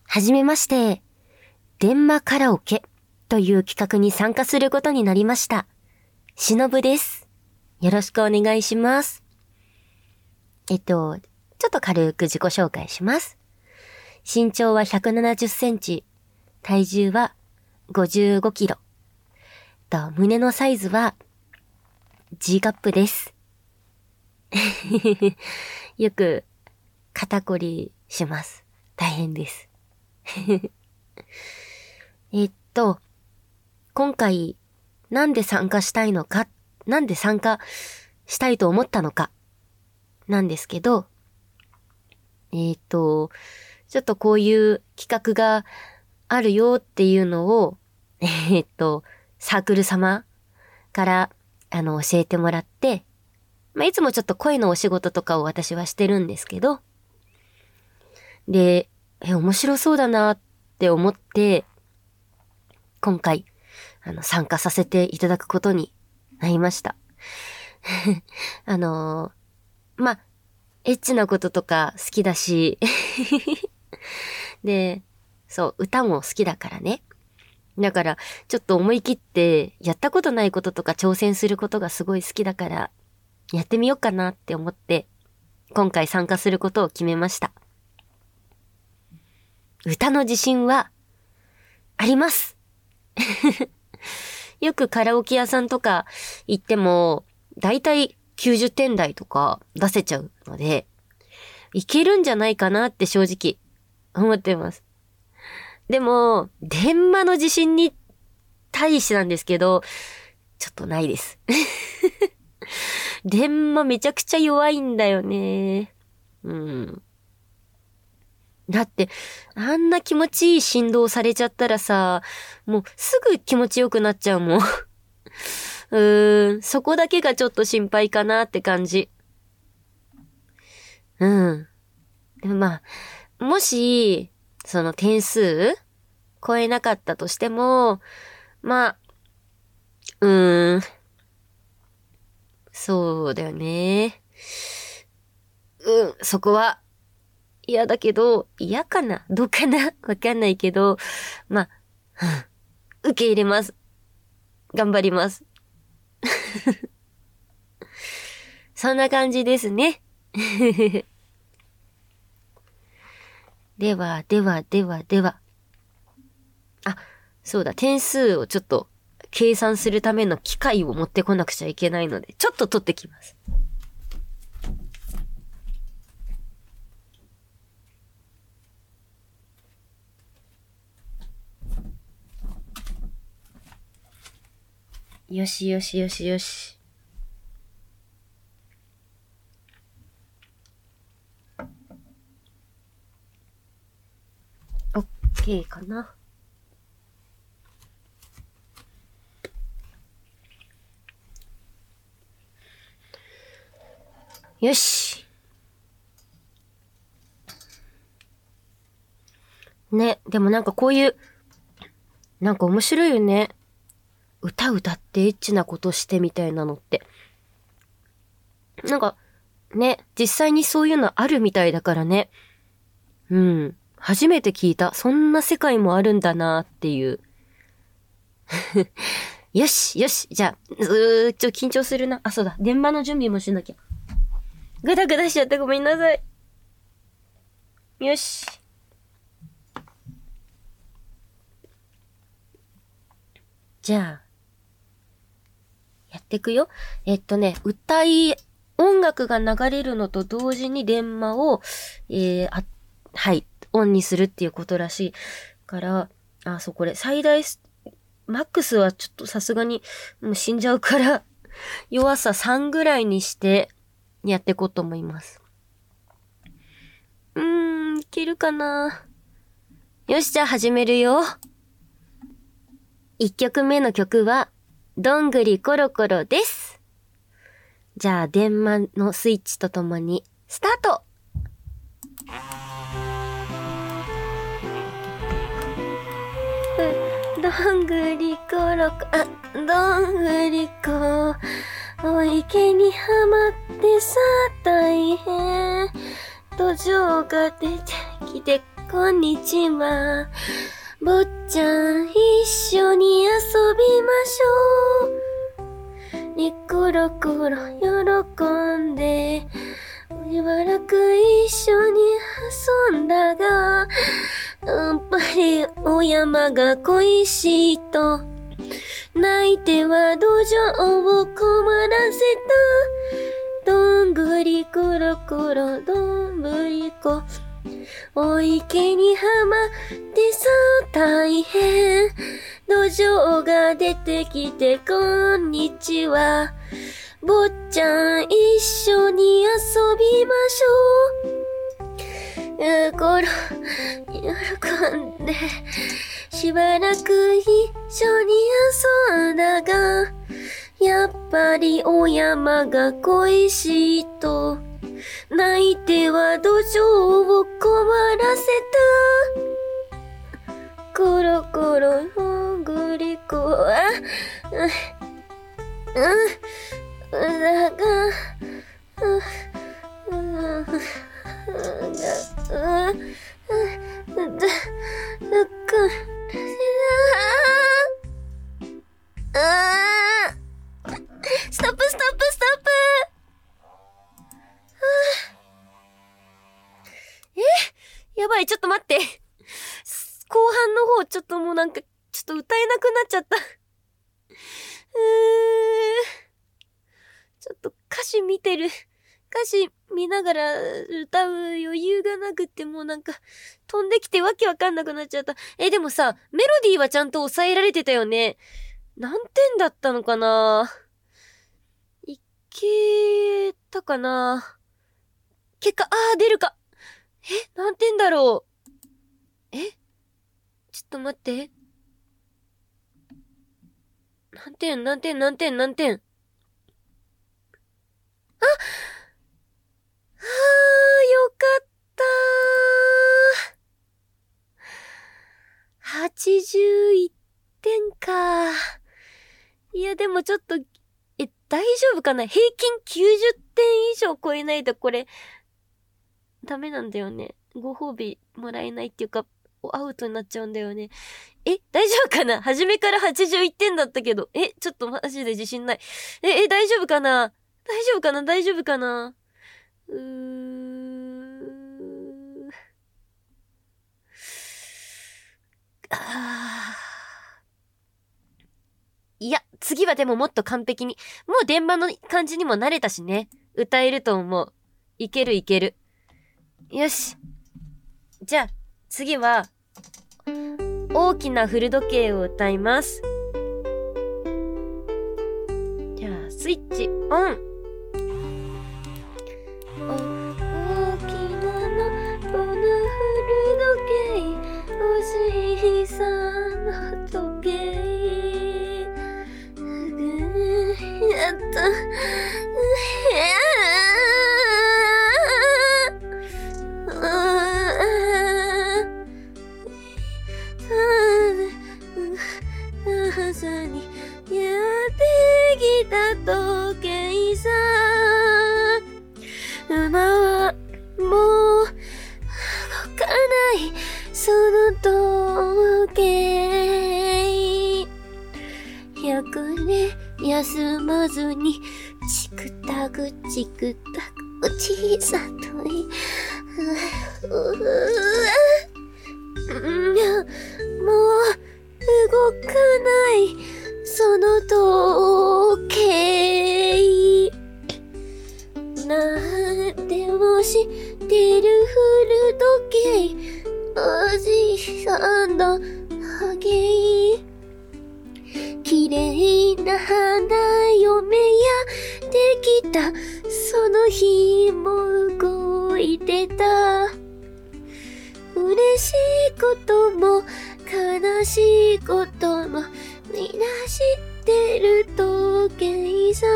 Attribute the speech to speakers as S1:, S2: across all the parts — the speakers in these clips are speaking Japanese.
S1: はじめまして、電マカラオケという企画に参加することになりました。しのぶです。よろしくお願いします。ちょっと軽く自己紹介します。身長は170センチ、体重は55キロ。胸のサイズは G カップです。よく肩こりします。大変です。今回なんで参加したいのか、なんで参加したいと思ったのかなんですけど、ちょっとこういう企画があるよっていうのをサークル様から教えてもらって、いつもちょっと声のお仕事とかを私はしてるんですけど、で、面白そうだなって思って、今回、参加させていただくことになりました。エッチなこととか好きだし、で、そう、歌も好きだからね。だから、ちょっと思い切って、やったことないこととか挑戦することがすごい好きだから、やってみようかなって思って、今回参加することを決めました。歌の自信は、あります。よくカラオケ屋さんとか行っても、だいたい90点台とか出せちゃうので、いけるんじゃないかなって正直思ってます。でも、電マの自信に対してなんですけど、ちょっとないです。電マめちゃくちゃ弱いんだよね。だって、あんな気持ちいい振動されちゃったらさ、もうすぐ気持ちよくなっちゃうもん。そこだけがちょっと心配かなって感じ。でももし、その点数超えなかったとしても、そうだよね。そこは、嫌だけど、嫌かなどうかなわかんないけど、受け入れます。頑張ります。そんな感じですね。では。そうだ、点数をちょっと計算するための機械を持ってこなくちゃいけないので、ちょっと取ってきます。よし。オッケーかな。よし。ね、でもなんかこういう、なんか面白いよね。歌ってエッチなことしてみたいなのって。なんか、ね、実際にそういうのあるみたいだからね。初めて聞いた。そんな世界もあるんだなっていう。よし。じゃあ、ちょっと緊張するな。そうだ。電話の準備もしなきゃ。グダグダしちゃってごめんなさい。よし。じゃあ、やってくよ。音楽が流れるのと同時に電話を、オンにするっていうことらしいから、これ、マックスはちょっとさすがに、もう死んじゃうから、弱さ3ぐらいにして、やっていこうと思います。いけるかな？よし、じゃあ始めるよ。1曲目の曲は、どんぐりころころです。じゃあ、電話のスイッチとともに、スタート！どんぐりころこ、どんぐりこ、お池にはまってさ大変。土壌が出てきてこんにちは。坊ちゃん、一緒に遊びましょう。ニコロコロ喜んで、しばらく一緒に遊んだが、やっぱりお山が恋しいと、泣いては土壌を困らせた。どんぐりころころどんぶりこ。お池にはまってさ大変。土壌が出てきてこんにちは。坊ちゃん一緒に遊びましょう。ころ喜んでしばらく一緒に遊んだが、やっぱりお山が恋しいと、泣いては土壌を困らせた。コロコロほんぐりこだがストップストップストップ。やばい、ちょっと待って。後半の方、ちょっともうなんか、ちょっと歌えなくなっちゃった。ちょっと歌詞見てる。歌詞見ながら歌う余裕がなくってもうなんか、飛んできてわけわかんなくなっちゃった。でもさ、メロディーはちゃんと抑えられてたよね。何点だったのかないけたかな。結果、出るか。何点だろう。ちょっと待って。何点よかったー。81点か。いや、でもちょっと、大丈夫かな？平均90点以上超えないとこれ、ダメなんだよね。ご褒美もらえないっていうか、アウトになっちゃうんだよね。大丈夫かな？初めから81点だったけど。ちょっとマジで自信ない。大丈夫かな？大丈夫かな？いや、次はでももっと完璧に。もう電話の感じにも慣れたしね。歌えると思う。いける。よし。じゃあ、次は、大きな古時計を歌います。じゃあ、スイッチオン。大きなのこの古時計、おじいさんの時計。やっと。朝にやってきた時計さ。馬はもう動かないその時計。100年休まずにチクタク小さといもう動かないその時計。なんでも知ってる古時計、おじいさんの時計。綺麗な花嫁やできたその日も動いてた。嬉しいことも悲しいこともみんな知ってる時計さ。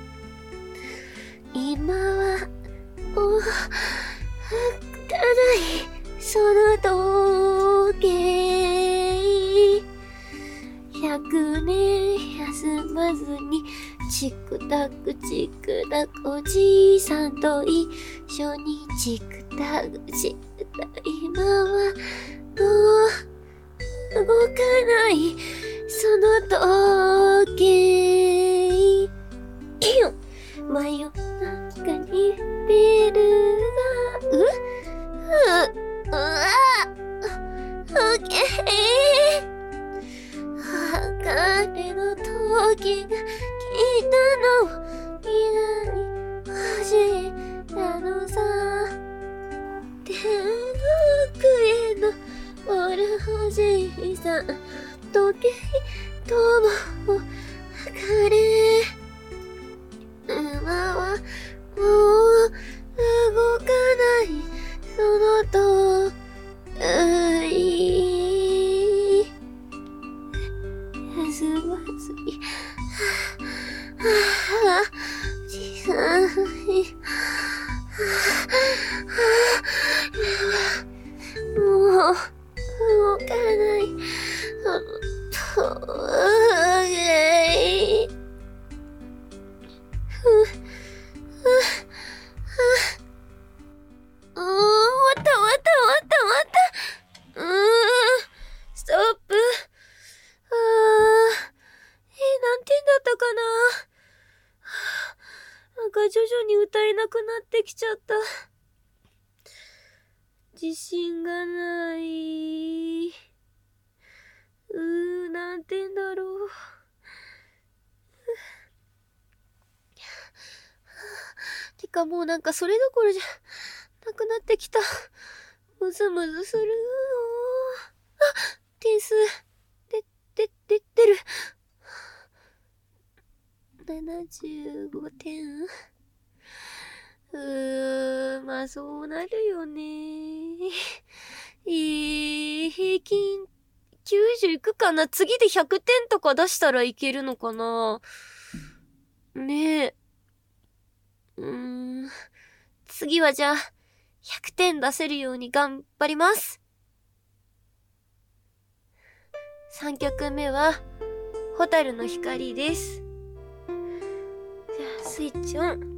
S1: 今はもう儚いその時計。100年休まずにチクタクおじいさんと一緒にチクタク今はもう動かないその時計真夜中にベルがうわけ彼の時が来たのを意外に欲しいなのさ。天国へのおる欲しさ時計とも測れ。馬はもう動かないその時すごすぎ小さいもう動かないその時終わった。ストップ。何点だったかな。なんか徐々に歌えなくなってきちゃった。自信がない。何点だろう。てかもうなんかそれどころじゃなくなってきた。ムズムズする。点数出る。75点。まあそうなるよね。平均90いくかな。次で100点とか出したらいけるのかな。ねえ。次はじゃあ100点出せるように頑張ります。3曲目は蛍の光です。じゃあスイッチオン。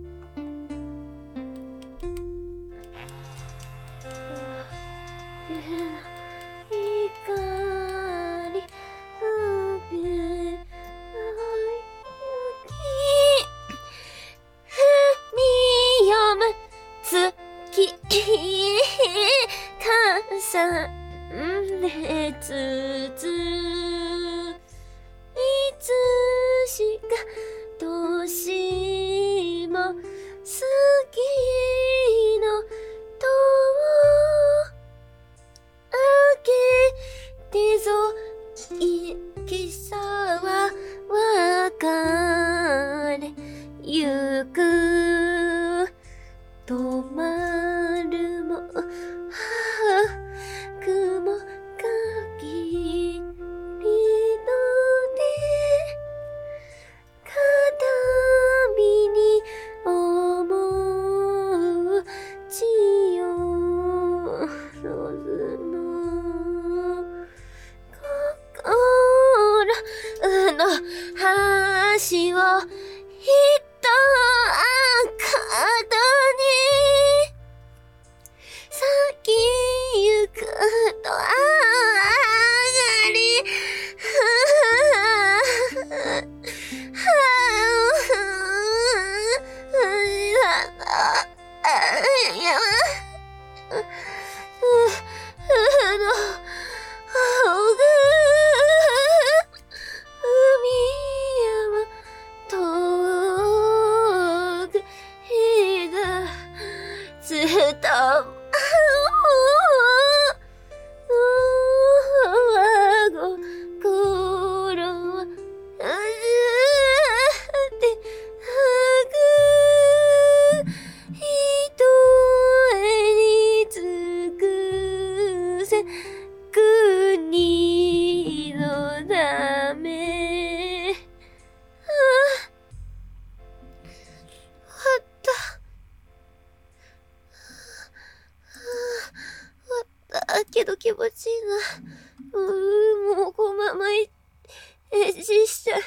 S1: けど気持ちいいな。もうこのままいじしちゃ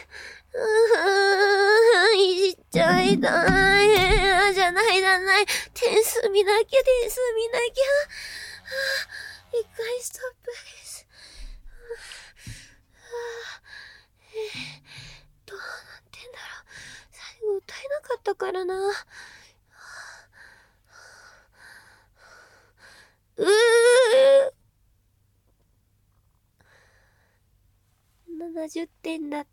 S1: いじっちゃいたい。じゃない。点数見なきゃ。一回ストップです。どうなってんだろう。最後歌えなかったからな。70点だった。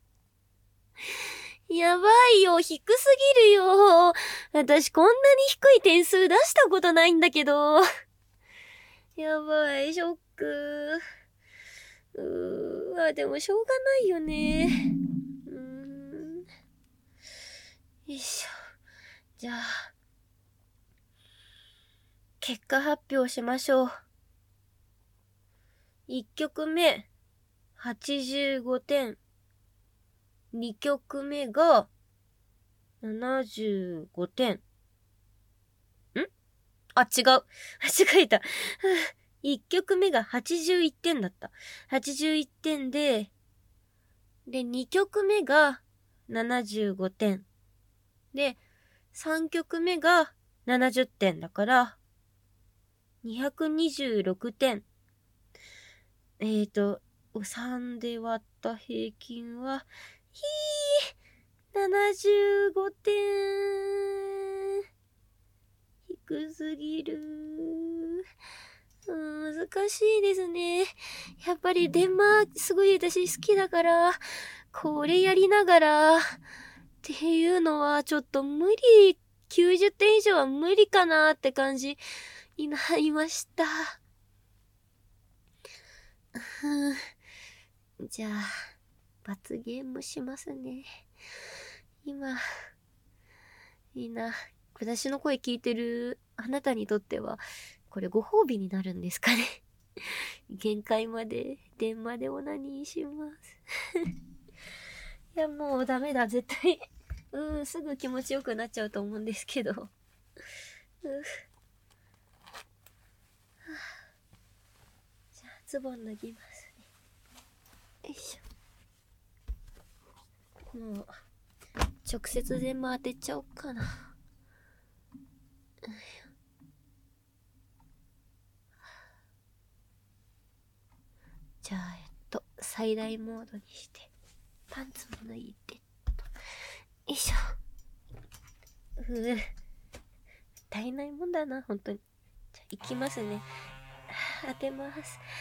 S1: やばいよ、低すぎるよ。私こんなに低い点数出したことないんだけど。やばい、ショック。でもしょうがないよね。よいしょ。じゃあ、結果発表しましょう。1曲目、85点。2曲目が、75点。あ、違う。間違えた。1曲目が81点だった。81点で、2曲目が75点。で、3曲目が70点だから、226点。3で割った平均は、75点。低すぎる。難しいですね。やっぱりデンマークすごい私好きだから、これやりながら、っていうのはちょっと無理、90点以上は無理かなって感じになりました。じゃあ、罰ゲームしますね。今、みんな、私の声聞いてるあなたにとっては、これご褒美になるんですかね。限界まで、電話でオナニーします。いや、もうダメだ、絶対。すぐ気持ちよくなっちゃうと思うんですけど。じゃあ、ズボン脱ぎますね。よいしょ。もう、直接全部当てちゃおうかな。じゃあ、最大モードにして、パンツも脱いで、よいしょ。足りないもんだな、本当に。じゃあ、いきますね。当てます。